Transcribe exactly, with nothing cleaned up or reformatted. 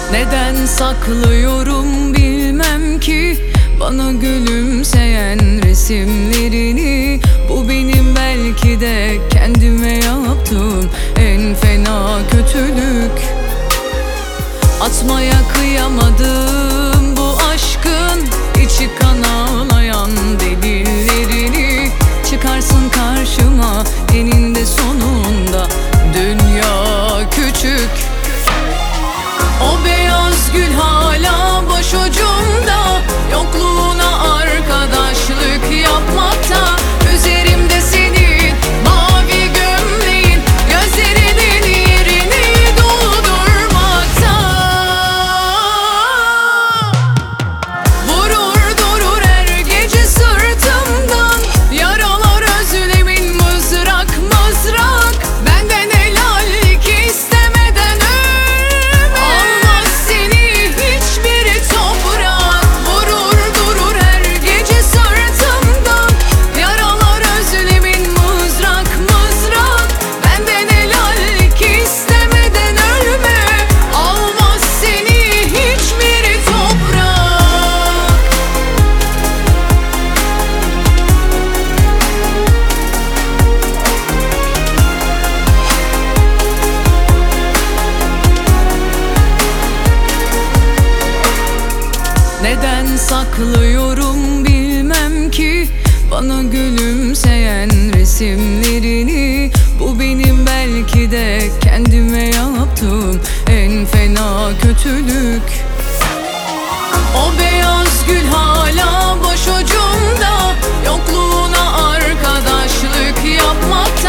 Neden saklıyorum bilmem ki bana gülümseyen resimlerini. Bu benim belki de kendime yaptığım en fena kötülük. Atmaya kıyamadım bu aşkın içi kan ağlayan delillerini. Çıkarsın karşıma eninde sonunda dünya küçük. O beyaz gül hala başucumda, yokluğuna arkadaşlık yapmakta. Üzerimde senin mavi gömleğin, gözlerinin yerini doldurmakta. Vurur durur her gece sırtımdan yaralar, özlemin mızrak mızrak. Benden helallik istemeden neden saklıyorum bilmem ki bana gülümseyen resimlerini. Bu benim belki de kendime yaptığım en fena kötülük. O beyaz gül hala başucumda, yokluğuna arkadaşlık yapmakta.